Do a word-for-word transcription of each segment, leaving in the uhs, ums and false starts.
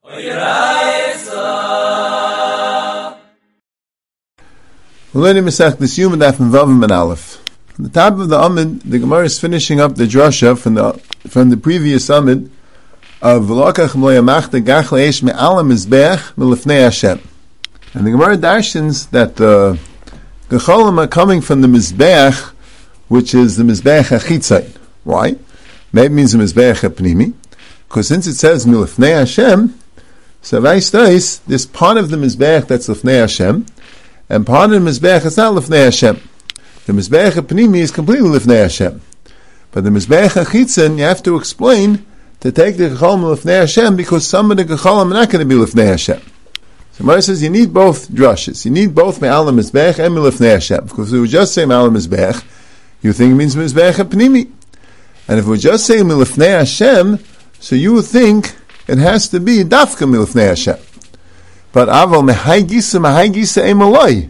We're learning Masechtas Yuma Daf and Vav and Aleph. On the top of the Amud, the Gemara is finishing up the drasha from the from the previous Amud of V'lokach M'lo Yamachta Gach Le'esh Me'ala Mizbeach M'lefnei Hashem. And the Gemara darshans that the Gecholim are coming from the Mizbeach, which is the Mizbeach HaChitzai. Why? Maybe it means the Mizbeach HaPnimi. Because since it says M'lefnei Hashem, so Vaistais, this part of the Mizbeach that's Lefnei Hashem, and part of the Mizbeach is not Lefnei Hashem. The Mizbeach HaPnimi is completely Lefnei Hashem. But the Mizbeach HaChitzon, you have to explain to take the Gecholim Lefnei Hashem, because some of the Gecholim are not going to be Lefnei Hashem. So Mara says you need both drushes. You need both Me'ala Mizbeach and Lefnei Hashem. Because if we would just say Me'ala Mizbeach, you think it means Mizbeach HaPnimi. And if we just say Lefnei Hashem, so you would think it has to be Dafka Lefnei Hashem. But aval mehai gisa mehai gisa emaloi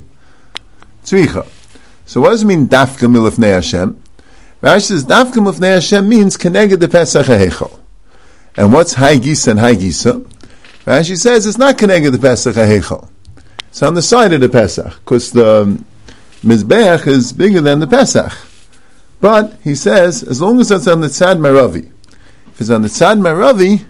tzricha. So what does it mean dafka milifnei Hashem? Rashi says dafka milifnei Hashem means keneged the Pesach ha'heichal. And what's hai gisa and hai gisa? Rashi says it's not keneged the Pesach ha'heichal. It's on the side of the Pesach, because the mizbeach is bigger than the Pesach. But he says as long as it's on the tzad maravi, if it's on the tzad maravi.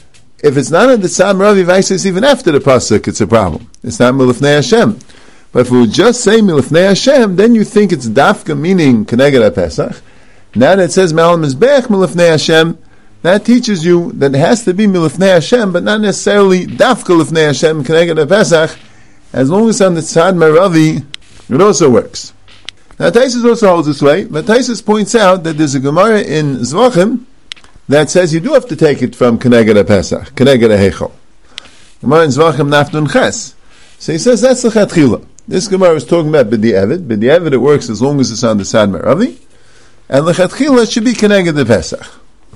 If it's not on the Tzad Maravi Vaisis, even after the Pasuk, it's a problem. It's not Milifnei Hashem. But if we would just say Milifnei Hashem, then you think it's Dafka, meaning Keneged HaPesach. Now that it says Me'al Mizbeach Milifnei Hashem, that teaches you that it has to be Milifnei Hashem, but not necessarily Dafka Lifnei Hashem, Keneged HaPesach. As long as it's on the Tzad Maravi, it also works. Now Taisus also holds this way, but Taisus points out that there's a Gemara in Zvachim that says you do have to take it from Keneged HaPesach, Keneged HaHeichal. Gemara in Zvachim Naftun Ches. So he says that's the Chatchila. This Gemara is talking about B'di'evid. B'di'evid it works as long as it's on the Tzad Maravi. And the Chatchila should be Keneged HaPesach.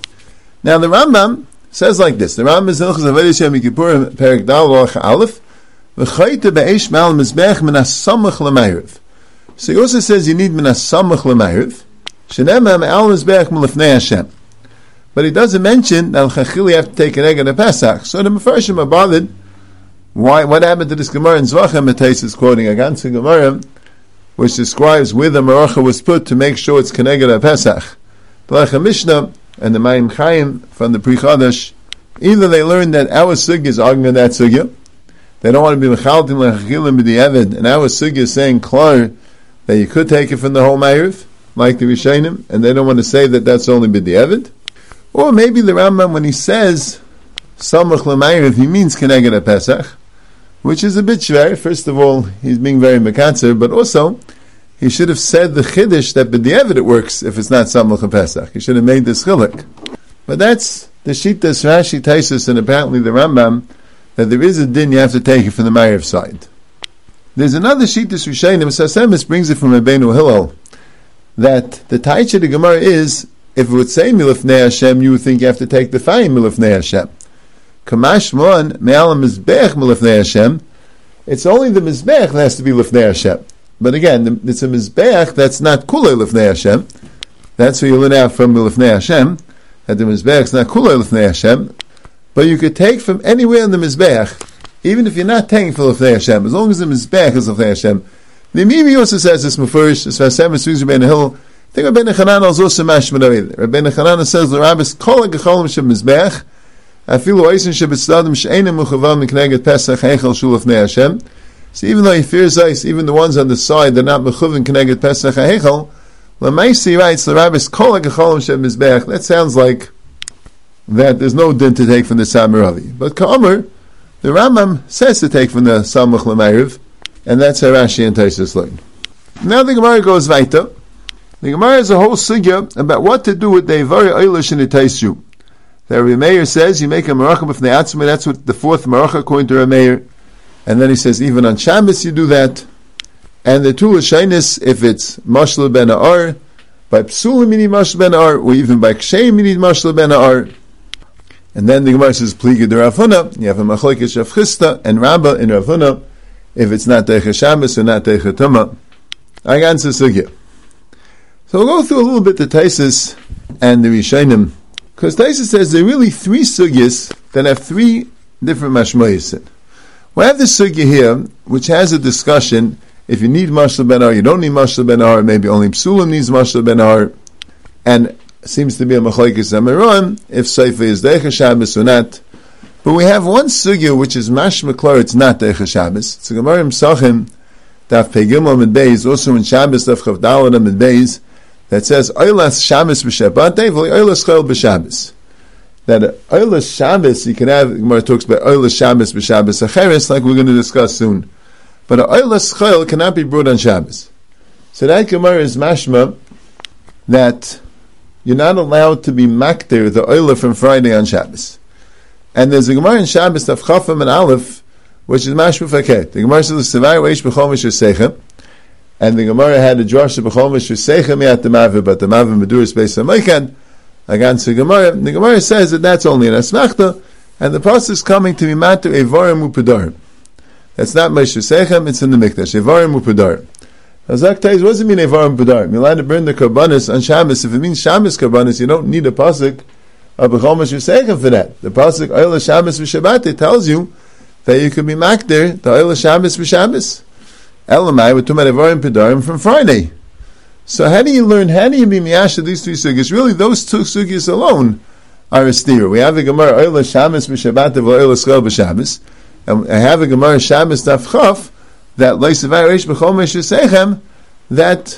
Now the Rambam says like this. The Rambam is in Hilchos Avodas Yom Kippurim, Perek Dal Halacha Aleph, V'chayte be'esh ma'al mizbech min hasamach l'mayriv. So he also says you need min hasamach l'mayriv, shenemah me'al mizbech m'lefnei Hashem. But he doesn't mention that Chachil you have to take an egg on the Pesach. So the Mefarshim are bothered. Why? What happened to this Gemara in Zvachim? Matais is quoting a ganze Gemara, which describes where the Maracha was put to make sure it's Keneged HaPesach. But like a Mishnah and the Mayim Chaim from the Pri Chadash, either they learn that our sugya is arguing that sugya, they don't want to be mechaltim lechachilim b'di'evid, and our sugya is saying klar that you could take it from the whole Ma'ariv, like the Rishonim, and they don't want to say that that's only b'di'evid. Or maybe the Rambam, when he says Samach L'Mayriv, he means Keneged HaPesach, which is a bit shver. First of all, he's being very mekatzer, but also he should have said the Chiddush that b'di'evid it works if it's not Samach HaPesach. He should have made this chiluk. But that's the Shittas Rashi Taisus and apparently the Rambam, that there is a din you have to take it from the Ma'ariv side. There's another Shittas Rishonim, Sasemis brings it from Rabbeinu Hillel, that the Taicha the Gemara is, if it would say Milifnei Hashem, you would think you have to take the Fayim Milifnei Hashem. Kamash Mon, Me'al Mizbech Milifnei Hashem, it's only the Mizbech that has to be Lifnei Hashem. But again, it's a Mizbech that's not Kulei Lifnei Hashem. That's what you learn out from Milifnei Hashem, that the Mizbech is not Kulei Lifnei Hashem. But you could take from anywhere in the Mizbech, even if you're not taking for Lifnei Hashem, as long as the Mizbech is Lifnei Hashem. The Mimi also says this Mefurish, as far as Seven Swings Rabbeinu Hillel. I think Rabbeinu Chananah is also mashmad over there. Rabbeinu Chananah says the rabbis kol hagecholim shebmizbech afilu oisin shebetzadim she'enim muchavam mikneged pesach heichal shul lefnei Hashem. So even though he fears ice, even the ones on the side they're not mechuvan kneged pesach heichal. Lamaisi writes the rabbis kol hagecholim shebmizbech. That sounds like that there's no din to take from the Samaravi. But Ka'amr, the Rambam says to take from the Samach L'Mayriv, and that's how Rashi and Taisus learn. Now the Gemara goes weiter. The Gemara has a whole sugya about what to do with the Ivari Eilish and the Taisu. The Rabbi Meir says you make a Maracha b'fnei Atzma, that's what the fourth Maracha according to Rabbi Meir. And then he says even on Shabbos you do that. And the two Lashonos, if it's Mashal ben Ha'ar, by Psulim you need Mashal ben Ha'ar, or even by Ksheim you need Mashal ben Ha'ar. And then the Gemara says Pliga de Rav Huna, you have a Machlokes Rav Chisda and Rabbah in Rav Huna, if it's not Teicha Shabbos or not Teicha Tumah. I answer sugya. So we'll go through a little bit the Taisus and the Rishonim, because Taisus says there are really three sugyas that have three different mashmoyis. We have this sugya here, which has a discussion. If you need mashal ben ar, you don't need mashal ben ar. Maybe only psulim needs mashal ben ar, and it seems to be a machlokes amaron if seifa is deicha Shabbos or not. But we have one sugya which is mashma klar, it's not deicha Shabbos. It's a Gemara in Pesachim, daf pegimel mid beis, also in Shabbos daf chav daled mid beis, that says oilas Shabbos b'Shabbat, oilas chol b'Shabbos. That oilas Shabbos you can have. Gemara talks about oilas Shabbos b'Shabbos acheres, like we're going to discuss soon. But oilas chol cannot be brought on Shabbos. So that Gemara is mashma that you're not allowed to be makter the oilah from Friday on Shabbos. And there's a Gemara in Shabbos of Chafam and Aleph, which is mashma faket. The Gemara says Sevai Reish B'chol Mishur Seichem, and the Gemara had a drasha B'chol Mishur Seichem yat the Mavi, but the Mavi Meduris based on Meikan against the Gemara. The Gemara says that that's only an asmachta, and the process is coming to be matter evarim upedarim. That's not Mishur Seichem; it's in the Mikdash evarim upedarim. Azak Taiz, what does it mean evarim upedarim? You're allowed to burn the karbanis on Shabbos. If it means Shabbos karbanis, you don't need a pasuk of B'chol Mishur Seichem for that. The pasuk Oila Shabbos v'Shabbat, it tells you that you could be makder the Oila Shabbos v'Shabbos. Elamai, we're talking about evarim pedarim from Friday. So how do you learn, how do you be miyasha these three sugyas? Really, those two sugyas alone are a steer. We have a Gemara Oila Shabbos v'Shabbat v'Oila Schol b'Shabbos, and I have a Gemara Shabbos Daf Chaf that Leisavai Reish B'chol Mishur Seichem, that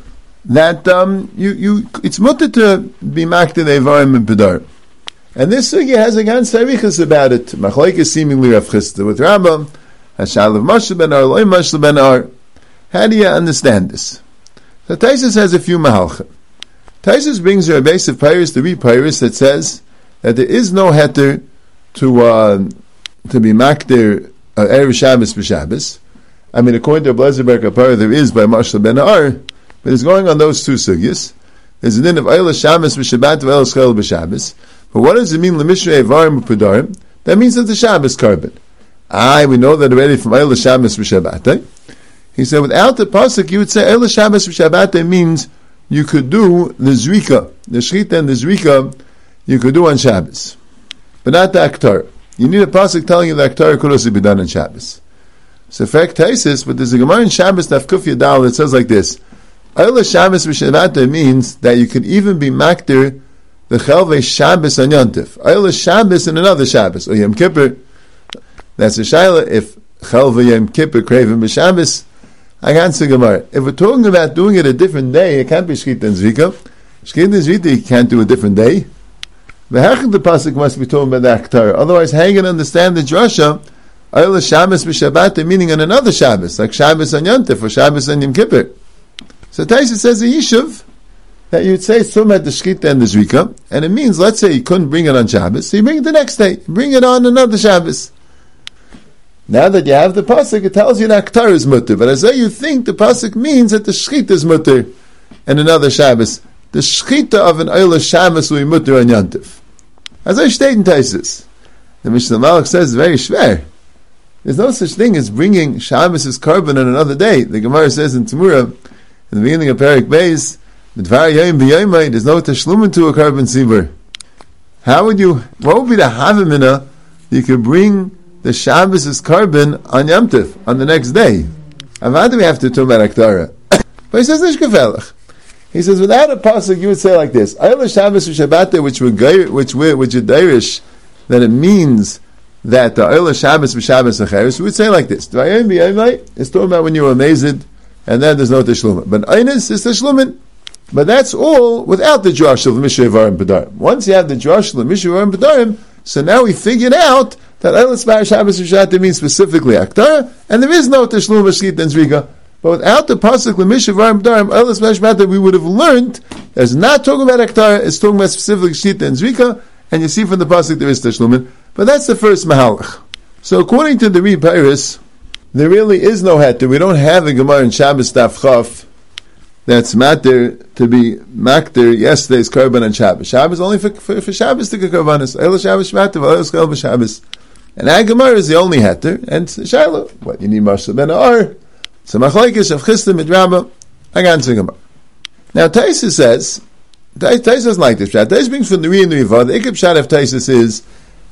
that um, you you it's mutter to be makter the evarim and pedarim. And this sugya has a gan sarichas about it. Machlokes seemingly Rav Chisda with Rambam, Hashalav Mashal ben Ar, Loi Mashal ben Ar. How do you understand this? So Taisus has a few mahalchim. Taisus brings a base of Pyrus, the re Pyrus, that says that there is no heter to uh, to be makter uh, Erev Shabbos b'Shabbos. I mean, according to Blezerberg Kapara, there is by Mashal ben Ar, but it's going on those two sugyas. There's a din of Oila Shabbos b'Shabbat v'Oila Schol b'Shabbos. But what does it mean, L'mishrei evarim u'pedarim? That means that the Shabbos carbon. Ah, we know that already from Oila Shabbos b'Shabbat. Eh? He said, without the pasuk, you would say Oila Shabbos b'Shabbat means you could do the zrika, the shchita and the zrika, you could do on Shabbos, but not the aktar. You need a pasuk telling you the aktar could also be done on Shabbos. So, fact Taisis, but there's a Gemara in Shabbos Daf Kuf Yadal that says like this: Oila Shabbos b'Shabbat means that you could even be makter the Chelvei Shabbos on Yontif. Oila Shabbos and another Shabbos, or Yom Kippur. That's a shaila. If Chelvei Yom Kippur craving b'Shabbos, I can't say Gemara. If we're talking about doing it a different day, it can't be Shchita and Zvika. Shchita and Zvika you can't do a different day. The Hechad the pasuk must be talking about the Aktar. Otherwise, how are you going to understand the drasha? Oila Shabbos b'Shabbat, meaning on another Shabbos, like Shabbos on Yontif or Shabbos on Yom Kippur. So Taisa says a Yishuv that you'd say it's talking about the Shchita and the Zvika, and it means, let's say you couldn't bring it on Shabbos, so you bring it the next day, bring it on another Shabbos. Now that you have the pasuk, it tells you that Aktar is mutter, but as though you think the pasuk means that the Shchita is mutter and another Shabbos. The Shchita of an Oila Shabbos will be mutter on Yontif. As I state in Taisus, the Mishnah Malach says very schwer. There's no such thing as bringing Shabbos' carbon on another day. The Gemara says in Tzemura, in the beginning of Perek Beis, there's no tashlumin to a carbon sibur. How would you, what would be the havamina you could bring the Shabbos' carbon on Yom Tif, on the next day? And why do we have to talk about Aktara? But he says, Nish Gefelach. He says, without a pasuk, you would say like this: Oila Shabbos v'Shabbat, which would which would which would derish that it means that the Oila Shabbos v'Shabbos acheres. We would say like this: it's talking about when you were amazed, and then there's no teshlumin. But Einis is teshlumin. But that's all without the drush of Mishrei evarim pedarim. Once you have the drush of Mishrei evarim pedarim, so now we figured out that Oila Shabbos v'Shabbat means specifically Aktar, and there is no teshlum v'shchita and zrika. But without the pasuk l'mishav v'arim darim, Oila Shabbos we would have learned that it's not talking about Aktar, it's talking about specifically Shchita and Zrika, and you see from the pasuk there is Tashlumin. But that's the first mahalach. So according to the Re Pyrus, there really is no heter. We don't have a Gemara in Shabbos Daf Chaf that's matter to be makter yesterday's korban on Shabbos. Shabbos only for, for, for Shabbos to get korbanos. Oila Shabbos shmatter, Oila Schol b'Shabbos. And that Gemara is the only heter, and Shiloh, what, you need Mashal ben Ar. So machlokes of Chisda midraba, I can't sing about. Now Taisa says, Taisa doesn't like this shot. Taisa brings from the Ri and the Riva. The Ikab shot of Taisa is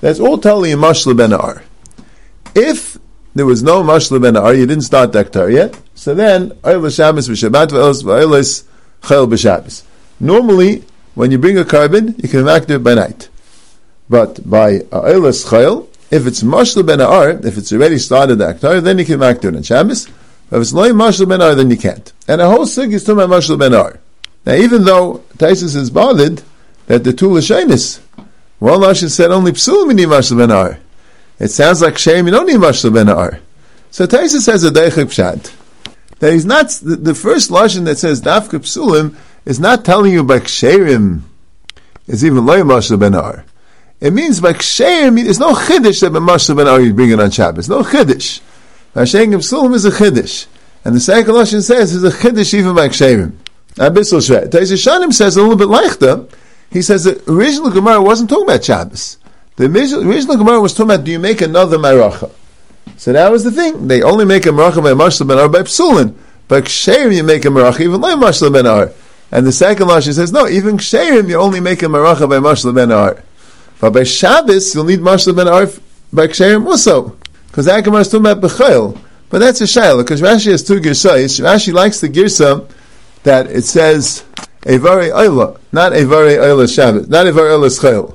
That's all totally a mashla ben ar. If there was no mashla ben ar, you didn't start the aktar yet, so then oilas Shabbos v'Shabbat v'oilas chayil b'Shabbos. Normally, when you bring a carbon, you can makdir it by night. But by oilas chayil, if it's mashla ben ar, if it's already started the aktar, then you can makdir it on Shabbos. But if it's loy mashla ben ar, then you can't. And a whole sig is talking about mashla ben ar. Now, even though Taisus is bothered that the two lashonis, one lashon said only psulim you need mashla ben ar. It sounds like shame you don't need mashla ben ar. So Taisus has a deichik pshat that he's not the, the first lashon that says dafka psulim is not telling you by ksherim is even loy mashla ben ar. It means by ksherim there's no chiddush that by mashla ben ar you bring it on Shabbos. No chiddush. By shaying psulim is a chiddush, and the second lashon says is a chiddush even by ksherim. Abyssal shvet. Taisus Shanim says a little bit like that. He says the original Gemara wasn't talking about Shabbos. The original, original Gemara was talking about, do you make another maracha? So that was the thing. They only make a maracha by mashla ben ar by psulin. By ksherim you make a maracha even like mashla ben ar. And the second lashon says, no, even ksherim you only make a maracha by mashla ben ar. But by Shabbos you'll need mashla ben ar by ksherim also. Because that Gemara is talking about b'chayil. But that's a shayla, because Rashi has two girsayis. Rashi likes the girsa that it says Evarei Oila, not Evarei Oila Shabbos, not Evarei Oila Schayil.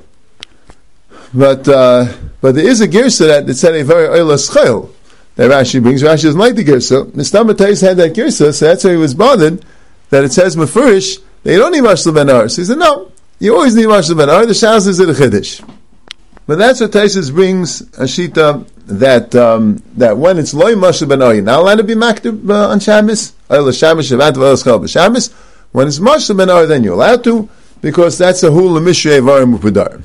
But uh, but there is a girsa that it said Evarei Oila Schayil that Rashi brings. Rashi doesn't like the girsa. Mishnah Matayis had that girsa, so that's why he was bothered that it says Mefurish that you don't need mashla ben ar. So he said, no, you always need mashla ben ar. The Shaz is at a chiddush. But that's what Taisus brings a shita that um, that when it's loy mashla ben ar, you're not allowed to be maktab uh, on Shabbos. Oila Shabbos Shabbat v'olas chal b'Shabbos. When it's mashla ben ar, then you're allowed to, because that's a hula mishrei varim u'pedarim.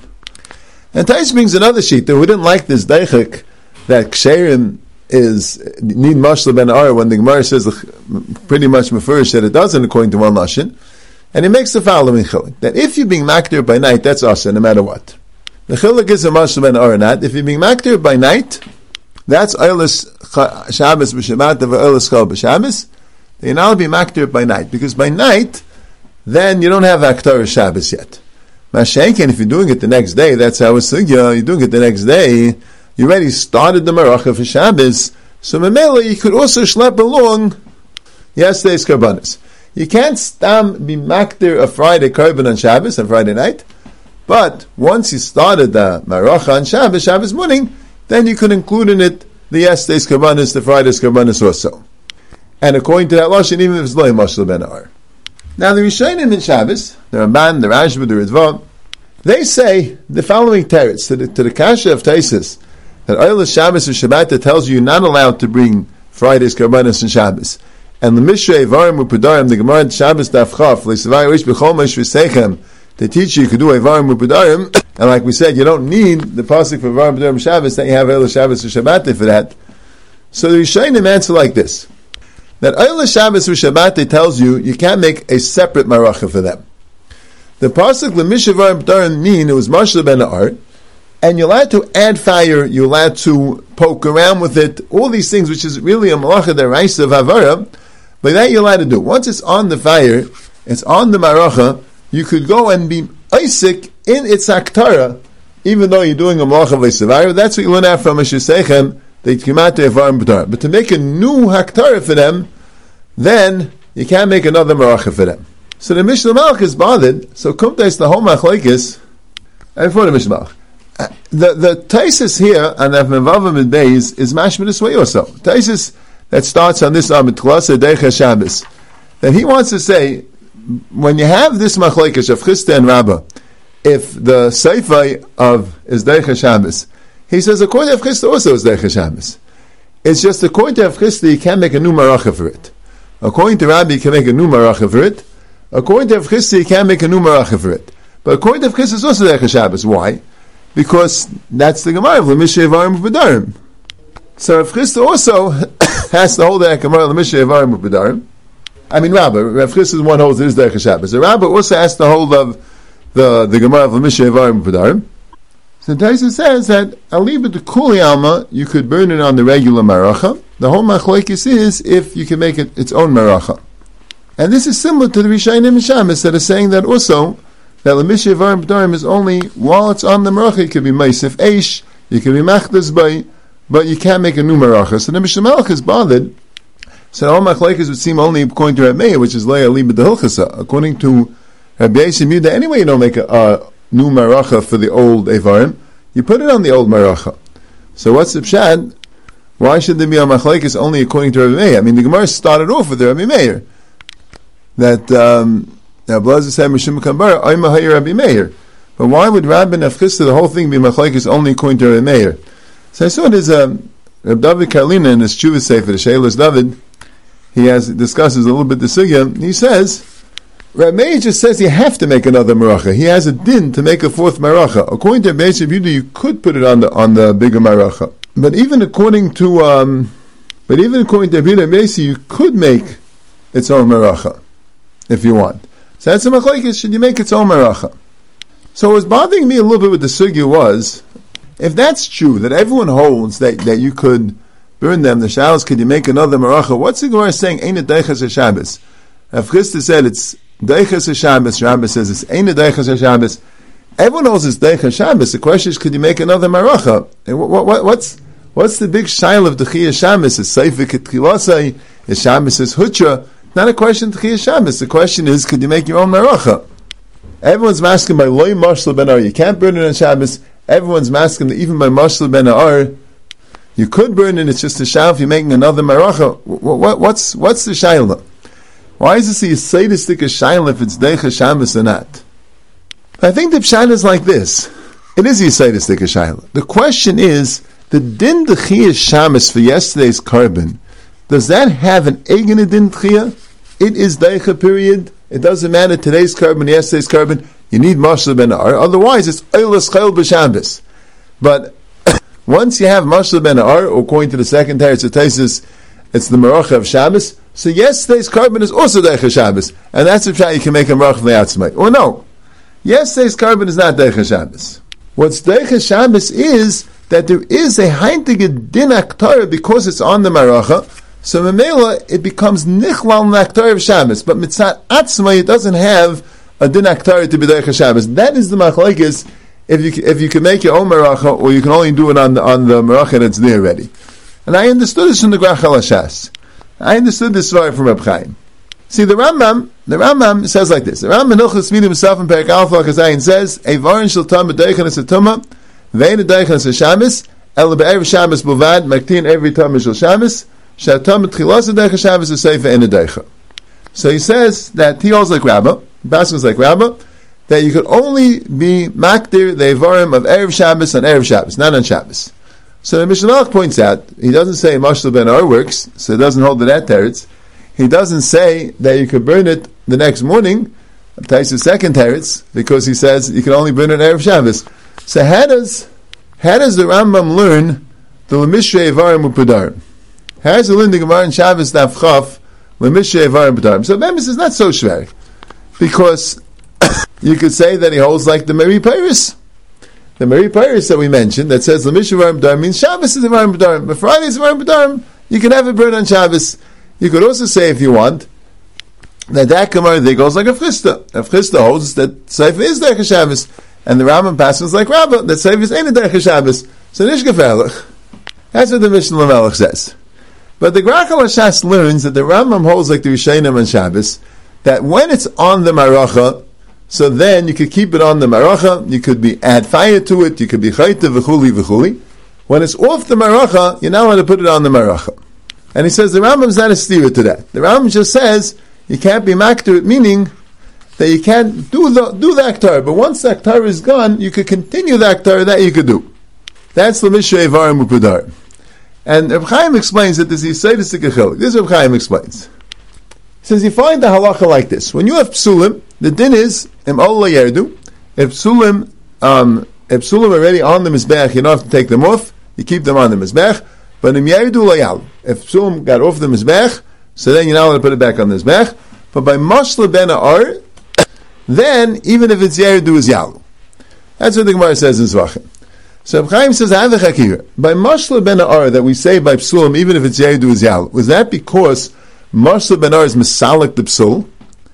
And Tais brings another sheet that we didn't like this deichik that ksherim is need mashla ben ar when the Gemara says pretty much mefurish that it doesn't according to one lashon, and he makes the following chiluk that if you're being makdir by night, that's asa no matter what. The chiluk is a mashla ben ar or not. If you're being makdir by night, that's oilas Shabbos b'Shabbat v'olas chal b'Shabbos. You're not be makdir by night, because by night, then you don't have Aktar Shabbos yet. Mashenken, if you're doing it the next day, that's how it's sugya, you're doing it the next day, you already started the Maracha for Shabbos, so Memela, you could also schlep along yesterday's Karbanis. You can't stam be makdir a Friday Karban on Shabbos, on Friday night, but once you started the Maracha on Shabbos, Shabbos morning, then you could include in it the yesterday's Karbanis, the Friday's Karbanis also. And according to that lashon, even if it's loy mashla ben ar. Now the Rishonim in Shabbos, the Ramban, the Rashba, the Ritva, they say the following teretz to the, to the kasha of Taisus that oilas Shabbos or Shabbat that tells you you're not allowed to bring Friday's karbanos and Shabbos. And the mishrei varim u'pedarim, the Gemara Shabbos daf chaf le'savai rish b'chol mesh v'seichem, they teach you you can do a varim u'pedarim, and like we said, you don't need the pasuk for varim u'pedarim Shabbos, that you have oilas Shabbos or Shabbat for that. So the Rishonim answer like this. That Oila Shabbos or Shabbat tells you you can't make a separate maracha for them. The pasuk lemishavar b'darim mean it was mashla ben ar, and you're allowed to add fire, you're allowed to poke around with it, all these things, which is really a malacha deraisa of havara, but that you're allowed to do. Once it's on the fire, it's on the maracha, you could go and be Isaac in its aktara, even though you're doing a malacha v'savara. That's what you learn out from a shesechem. They come out to Evarim B'dar. But to make a new Haktara for them, then you can't make another Maracha for them. So the Mishnah Malach is bothered, so Kumtais the whole Machlekes, and before the Mishnah Malach. Uh, the the Taisus here, on Avmevavim and Beis, is mashma this way also. Taisus that starts on this Amid Klasa Deicha Shabbos, that he wants to say, when you have this Machlekes of Chista and Rabbah, if the Seifai of is Deicha Shabbos, he says, according to Avchista also is Deicha Shabbos. It's just according to Avchista, you can't make a new Maracha for it. According to Rabbi, you can make a new Maracha for it. According to Avchista, you can't make a new Maracha for it. But according to Avchista, it's also Deicha Shabbos. Why? Because that's the Gemara of L'mishrei varim u'pedarim. So Avchista also has to hold that Gemara L'mishrei varim u'pedarim. I mean, Rabbi, Avchista is one holds it is Deicha Shabbos. The Rabbi also has to hold of the, the Gemara of L'mishrei varim u'pedarim. So Taisa says that aliba to kuli alma, you could burn it on the regular maracha. The whole machlekes is if you can make it its own maracha. And this is similar to the Rishonim and Shabbos that are saying that also that L'mishay Varim B'darim is only while it's on the Meracha. You can be Meisif Eish, you can be Machdas Bay, but you can't make a new Meracha. So the Mishnah Melech is bothered. So all Machlekes would seem only according to Reb Meir, which is Leah Liba de Hilchasa. According to Rabbi Yisrael Yehuda, anyway, you don't make a uh, new Meracha for the old Evarim. You put it on the old Meracha. So what's the pshat? Why should there be a Machlekes only according to Rabbi Meir? I mean, the Gemara started off with the Rabbi Meir. That, um, Rabbi Elazar said, Mishum Kambara, Oima Hayir Rabbi Meir. But why would Rabbi Nafchista, the whole thing, be Machlekes only according to Rabbi Meir? So I saw there's a, Rabbi David Karlina in his Tshuva Sefer, the Sheilas David, he has, discusses a little bit the Sugya, he says, Rabbi Meir just says you have to make another Meracha. He has a din to make a fourth Meracha. According to Rabbi Yehuda, you could put it on the, on the bigger Meracha. But even according to, um, but even according to Rabbi Yehuda, you could make its own Meracha, if you want. So that's a machlekes, should you make its own Meracha? So what was bothering me a little bit with the sugya was, if that's true, that everyone holds that, that you could burn them, the shalos, could you make another Meracha? What's the Gemara saying, Ein Deichas HaShabbos? Rav Chisda said it's Deichas HaShabbos, Rambam says it's Ein Deichas HaShabbos. Everyone knows it's Deichas HaShabbos. The question is, could you make another Meracha? And what, what, what's, what's the big shail of Dechiyah Shabbos? Is Seifik Etchilasai? Is Shabbos is Hutra? Not a question of Dechiyah Shabbos. The question is, could you make your own Meracha? Everyone's masking by Loi Mashal Ben Ar. You can't burn it on Shabbos. Everyone's masking that even by Mashal Ben Ar, you could burn it. It's just a shav. You're making another Meracha. What, what, what's what's the shaila? Why is this a sadistic a shaila if it's Deichas Shabbos or not? I think the pshat is like this. It is a sadistic a shaila. The question is, the din Dechiyah Shabbos for yesterday's carbon, does that have an Eigen din Dechiyah? It is Deicha period. It doesn't matter today's carbon, yesterday's carbon. You need Mashal Ben Ar. Otherwise, it's Eilas Chayil B'Shabbos. But once you have Mashal Ben Ar, according to the second Teretz Tesis, it's the Meracha of Shabbos. So yesterday's carbon is also Deicha Shabbos, and that's the pshat you can make a Meracha Le'atzmai. Or no, yesterday's carbon is not Deicha Shabbos. What's Deicha Shabbos is that there is a Heintige Din Aktar because it's on the Meracha. So Memela, it becomes Nichlal Naktar of Shabbos, but Mitzat Atzmai, it doesn't have a Din Aktar to be Deicha Shabbos. That is the Machlekes, if you if you can make your own Meracha, or you can only do it on the, on the Meracha that's there already. And I understood this from the Grach HaLashas. I understood this story from Reb Chaim. See, the Rambam, the Rambam says like this. The Rambam Hilchos Midim himself in Perek Aleph Lakazayin says, Eivarin shel tam b'deichen es atuma, vein b'deichen es Shabbos, el be'erev Shabbos b'vad, maktin every tam shel Shabbos, she'atam b'tchilas b'deichen Shabbos eseifa en deicha. So he says that he holds like Rabbah, Baskin's like Rabbah, that you could only be makdir the Eivarim of erev Shabbos on erev Shabbos, not on Shabbos. So the Mishnah Melech points out, he doesn't say Mashal Ben Ar works, so it doesn't hold to that teretz. He doesn't say that you could burn it the next morning, ties the second teretz, because he says you can only burn it on Erev Shabbos. So how does how does the Rambam learn the L'mishrei Evarim U'Pedarim? How does he learn the Gemara in Shabbos Daf Chaf L'mishrei Evarim U'Pedarim? So Bemis is not so shver, because you could say that he holds like the Meri Peiris. The Meri Peiris that we mentioned, that says L'mishrei Evarim U'Pedarim means Shabbos is Evarim U'Pedarim, but Friday is Evarim U'Pedarim. You can have it burned on Shabbos. You could also say, if you want, that that Gemara there goes like a Chisda. If Chisda holds that Seifa is Deicha Shabbos, and the Rambam passes like Rabbah, that Seifa is ain't a Deicha Shabbos. So Nish Gefährlich. That's what the Mishnah Melech says. But the Grach HaLashas learns that the Rambam holds like the Rishayim on Shabbos, that when it's on the Maracha, so then you could keep it on the Maracha, you could be add fire to it, you could be Chayta v'chuli v'chuli. When it's off the Maracha, you're not allowed to put it on the Maracha. And he says the Rambam's not a steer to that. The Rambam just says you can't be makter, meaning that you can't do the do the aktar. But once the aktar is gone, you could continue the aktar that you could do. That's the L'mishrei Evarim U'Pedarim. And Reb Chaim explains that this is Yisaytis Tikachil. This Reb Chaim explains. He says you find the halacha like this: when you have psulim, the din is im ola yerdu. If psulim, um, if psulim are already on the mizbech, you don't have to take them off. You keep them on the mizbech. But im yerdu layal. If psulim got off the mizbech, so then you're not allowed to put it back on the mizbech. But by mashla ben ar, then even if it's yerdu is yalu. That's what the Gemara says in Zvachim. So Reb Chaim says, I have a chakir. By mashla ben ar that we say by psulim, even if it's yerdu is yalu, was that because mashla ben ar is misalik the psul,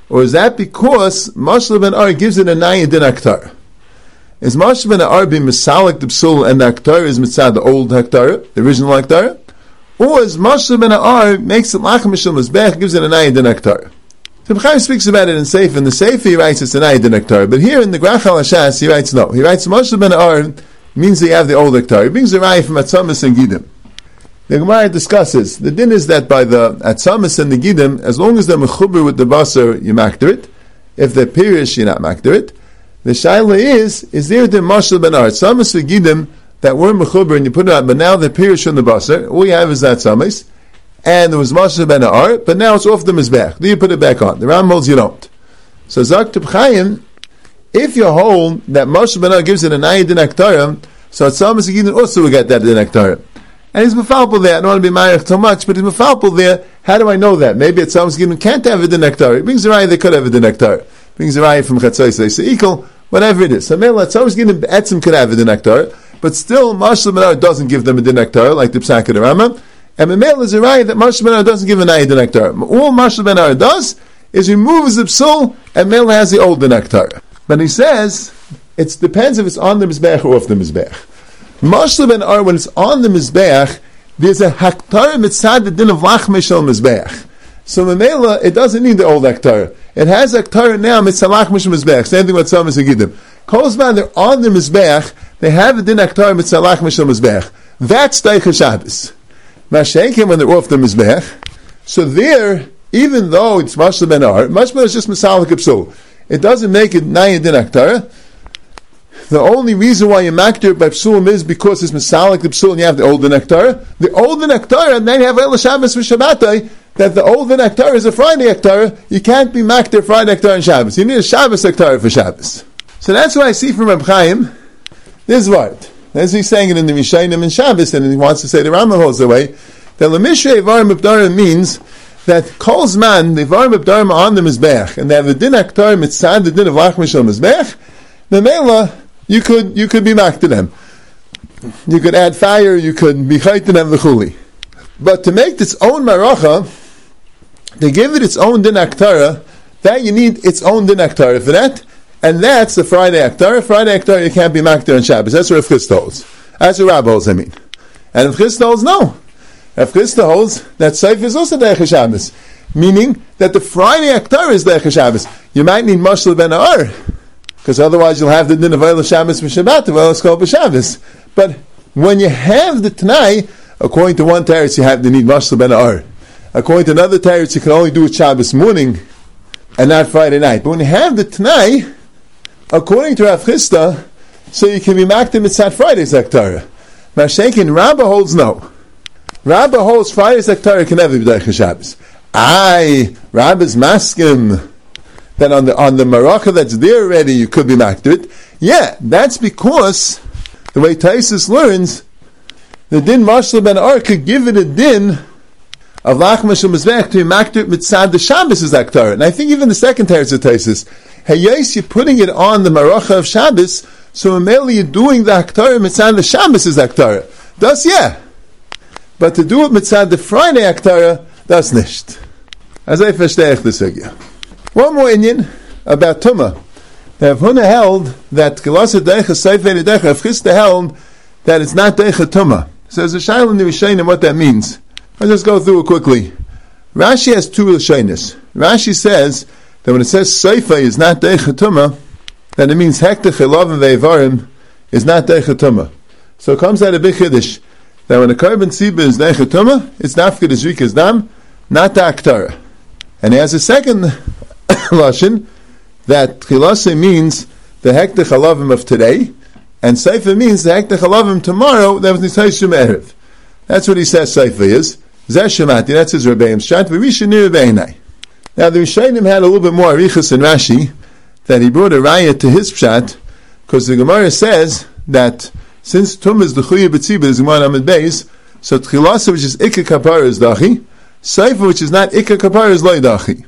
Or is that because Mashal ben Ar gives it a Naya din Aktar? Is Mashal ben Ar being Misalik the Psul and the Aktar is Mitzad the old Aktar, the original Aktar? Or is Mashal ben Ar makes it Lachem Mishal Mizbech, gives it a Naya din Aktar? The B'chaim speaks about it in Sefer. In the Sefer he writes it's a Naya din Aktar, but here in the Grach HaLashas he writes no. He writes Mashal ben Ar means that you have the old Aktar. He brings the Raya from Atzamas and Gidim. The Gemara discusses, the din is that by the Atzamas and the Gidim, as long as they're mechuber with the Basar, you makter it. If they're pirish, you not makter it. The Shaila is, is there the Mashal ben Ar? Atzamas and Gidim that were mechuber and you put it out, but now they're pirish on the Basar, all you have is that Atzamas, and there was Mashal ben Ar, but now it's off the Mizbech. Do you put it back on? The Ram holds you don't. So Zak Tibchayim, if you hold that Mashal ben Ar gives it a Naya din Aktarim, so Atzamas and Gidim also will get that din Aktarim. And he's mefalpel there. I don't want to be married so much, but he's mefalpel there. How do I know that? Maybe at some given can't have a dinektar. He brings a raya they could have a dinektar. Brings a raya from Chatzos, so equal, whatever it is. So maybe at some given etzim could have a dinektar, but still Mashal ben Ar doesn't give them a dinektar, like the Psak of the Rambam. And Memel is a raya that Mashal ben Ar doesn't give an ayah dinektar. All Mashal ben Ar does is removes the psul, and Memel has the old dinektar. But he says it depends if it's on the mizbech or off the mizbech. Mashal ben Ar, when it's on the Mizbeach, there's a Haktar mitzad the din of Lach Mishal Mizbeach. So Mamela, it doesn't need the old Haktar. It has Haktar now mitzad Lach Mishal Mizbeach. Same thing with some Gidim. Kolzman, they're on the Mizbeach, they have a din Haktar mitzad Lach Mishal Mizbeach. That's Teicha Shabbos. Mashenkim, when they're off the Mizbeach, so there, even though it's Mashal ben Ar, Mashal ben Ar is just Misalik Psul. It doesn't make it Naya din Haktar. The only reason why you makter by psulim is because it's misalik the psul and you have the older nektar. The older nektar, and then you have El Shabbos for Shabbatai, that the older nektar is a Friday nektar. You can't be makter Friday nektar and Shabbos. You need a Shabbos nektar for Shabbos. So that's what I see from Reb Chaim. This word. As he's saying it in the Rishayim and Shabbos, and he wants to say the Rambam holds the way, that Lemishre Ivarim Ibdarim means that Kol's man, the Ivarim Ibdarim on the Mizbech, and they have a din nektar mitzad, the din of Lach Mishal Mizbech, the Mela, You could you could be mak to them. You could add fire, you could be chayt to them v'chuli. But to make its own maracha, to give it its own din aktara, that you need its own din aktara for that, and that's the Friday aktara. Friday aktara you can't be mak there on Shabbos. That's what Rav Chisda holds. That's what Rab holds, I mean. And Rav Chisda holds, no. Rav Chisda holds that Seif is also Derech Shabbos, meaning that the Friday aktara is Derech Shabbos. You might need Mashal ben Ar, because otherwise you'll have the din of Eila Shabbos for Shabbat, of Eila Skol B'Shabbos. But when you have the Tanai, according to one teretz you have to need Mashal ben Ar. According to another teretz you can only do it Shabbos morning and not Friday night. But when you have the Tanai, according to Rav Chisda, so you can be maktim mitzat Friday's Aktara. Mashenkin, Rabbah holds no. Rabbah holds Friday's Aktara can never be Derech Shabbos. Aye, Rabbah's maskim. That on the on the maracha that's there already, you could be makter it. Yeah, that's because the way Taisus learns, the din Mashal ben Ar could give it a din of Lach Mishal Mizbech to be makter it mitzad the Shabbos is aktar. And I think even the second teretz of Taisus, hey yes, you're putting it on the maracha of Shabbos, so mainly you're doing the aktar mitzad the Shabbos is aktar. Thus, yeah, but to do it mitzad the Friday aktar, that's nicht. As I verstehe the sugya. One more Indian about Tumah. They have Huna held that Gelasa Deicha Seifei Deicha Rav Chisda held that it's not Deicha Tumah. So there's a shaila in the Rishayim what that means. I'll just go through it quickly. Rashi has two Rishaynis. Rashi says that when it says Seifei is not Deicha Tumah, then it means Hekta Chilavim Ve'evarim is not Deicha Tumah. So it comes out of Big Chiddush that when a carbon Siba is Deicha Tumah, it's Nafka Dezrikas Dam, not the Aktara. And he has a second Lashon, that Chilase means the Hekta Chalavim of today, and Seifa means the Hekta Chalavim tomorrow, that was Nisayshim Erev. That's what he says Seifa is. Zeh Shemati, that's his Rebbeim's Shat, V'rishanir Beinai. Now the Rishayim had a little bit more Arichas in Rashi, that he brought a raya to his Pshat, because the Gemara says that since Tum is the Chuya B'tzibah, is Gemara Amid Beis, so Chilase, which is Ikka Kapara, is Dachi, Seifa, which is not Ikka Kapara, is Loi Dachi.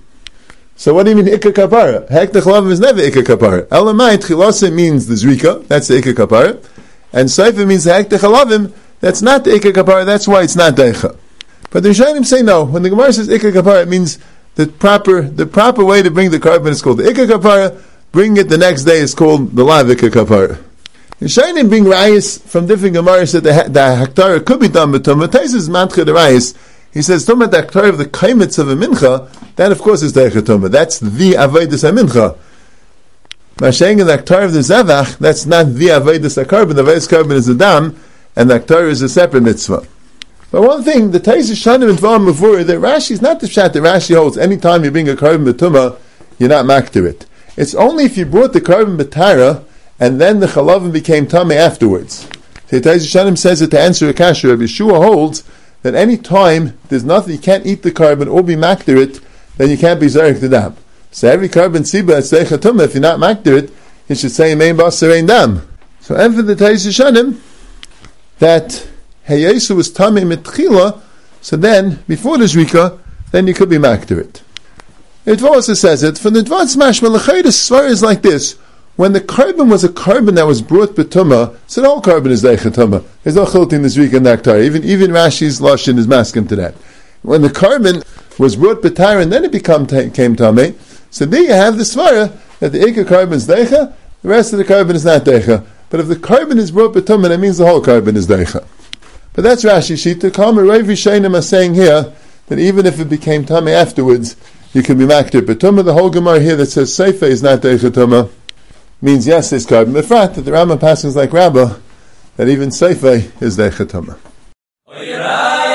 So what do you mean Ikka Kapara? Hekta Chalavim is never Ikka Kapara. Elamai Chilase means the Zrika, that's the Ikka Kapara, and Seifa means the Hekta Chalavim, that's not the Ikka Kapara, that's why it's not Deicha. But the Rishonim say no. When the Gemara says Ikka Kapara, it means the proper the proper way to bring the carbon is called the Ikka Kapara. Bring it the next day is called the Lav Ikka Kapara. Yishayim bring rayas from different gemaras that the, the Haktara could be done with Tumah. Taisus Mantcha the rayas. He says Tumah the Haktara of the Kaimitz of a Mincha. That of course is the Ikka Tumah. That's the Avodas HaMincha. Mashaying the Haktara of the Zavach. That's not the Avodas HaKarbon. The Avodas HaKarbon is the Dam, and the Haktara is a separate mitzvah. But one thing, the Taisus Shanim and Dvar Mavur, that Rashi is not the pshat that Rashi holds. Anytime you bring a carbon b'tumah, you're not makter it. It's only if you brought the carbon b'tara and then the chalavim became tameh afterwards. The Taisus Shanim says it to answer a kasha. Rabbi Yeshua holds that any time there's nothing, you can't eat the carbon or be makter it, then you can't be zarek the dam. So every carbon siba it's zeicha tumah. If you're not makter it, you should say mein basar ein dam. So and for the Taisus Shanim that Heyesu was tamei mitchila, so then before the zrika, then you could be makter it. It also says it from the Dvar Mashma l'chayr. The svar is like this: when the carbon was a carbon that was brought b'tumah, so the whole carbon is zeicha tumah. There's no chilut in the zrika and nektar. Even even Rashi's lashon is masking to that. When the carbon was brought b'tara and then it become t- came tamei, so there you have the svara that the ikar carbon is deicha, the rest of the carbon is not deicha. But if the carbon is brought b'tumah, that means the whole carbon is deicha. But that's Rashi Shita. Kama Rav Yishayim are saying here that even if it became tamei afterwards, you can be makter. But Tumah, the whole Gemara here that says Seifa is not deicha Tumah, means yes, it's carbon. But frat that the Rambam passes like Rabbah that even Seifa is deicha Tumah.